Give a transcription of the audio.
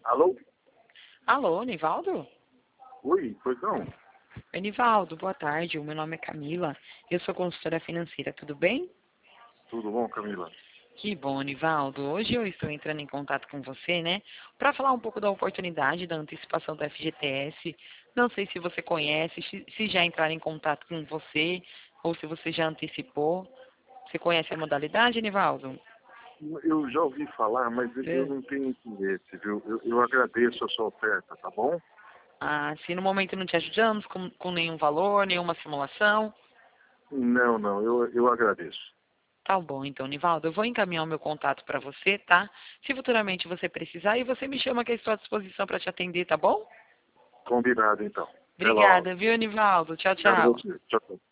Alô? Alô, Nivaldo? Oi, pois não? Oi, Nivaldo, boa tarde. O meu nome é Camila. Eu sou consultora financeira, tudo bem? Tudo bom, Camila? Que bom, Nivaldo. Hoje eu estou entrando em contato com você, né, para falar um pouco da oportunidade da antecipação do FGTS. Não sei se você conhece, se já entraram em contato com você ou se você já antecipou. Você conhece a modalidade, Nivaldo? Eu já ouvi falar, mas eu É. não tenho interesse, viu? Eu agradeço a sua oferta, tá bom? Ah, se no momento não te ajudamos com nenhum valor, nenhuma simulação. Não, não, eu agradeço. Tá bom, então, Nivaldo, eu vou encaminhar o meu contato para você, tá? Se futuramente você precisar, e você me chama que eu estou à disposição para te atender, tá bom? Combinado, então. Até logo. Obrigada, viu, Nivaldo? Tchau, Obrigado a tchau. você. Tchau, tchau.